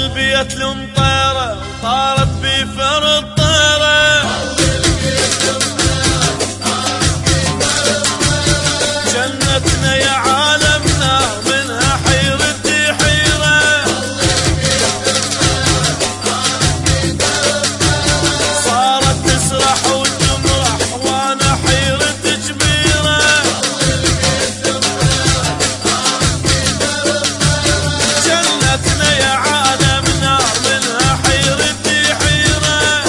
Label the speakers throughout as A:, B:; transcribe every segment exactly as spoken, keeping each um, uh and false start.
A: البيت المطيرة طارت بفر الطيرة، جنتنا يا عالمنا منها حيرتي حيرة، صارت تسرح وتمرح وانا حيرتي كبيرة، جنتنا يا عالمنا منها حيرتي حيرة،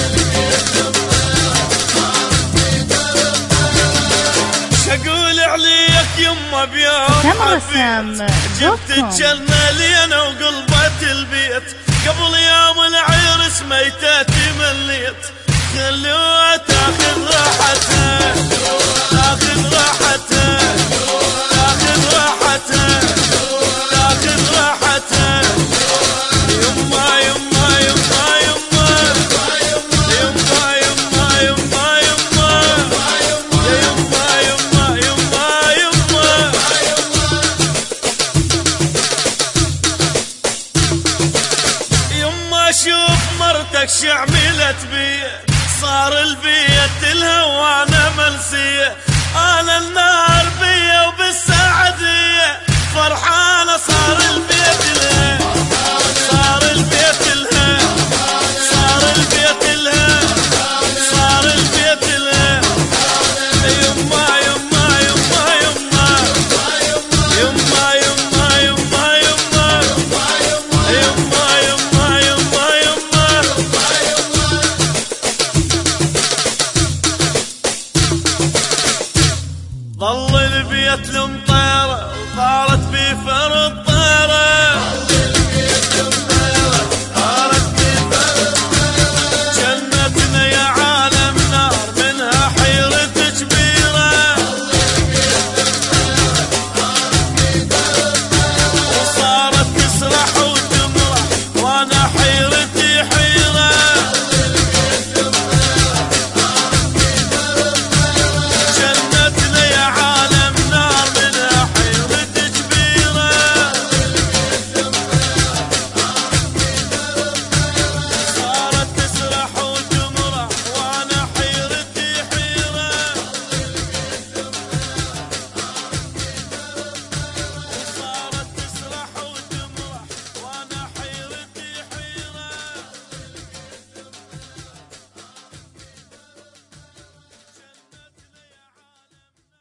A: شقول عليك يما بيوم حبيت جبت الجنة لي انا وقلبت البيت، قبل يوم العرس ميتاتي مليت، خلوها تاخذ راحتها تاخذ راحتها تاخذ راحتها تاخذ راحتها، يما يما يما يما يما يما يما يما يا يما يما يما يما، يما شوف مرتك شعملت بي، صار البيت لها وانا منسيه، انا النار بيا وبالسعديه فرحانه، صار البيت لها صار البيت لها صار البيت لها صار البيت لها، يما يما يما يما يما يما يما يما يما يما يما يما، ظل البيت المطيرة وطارت بفرض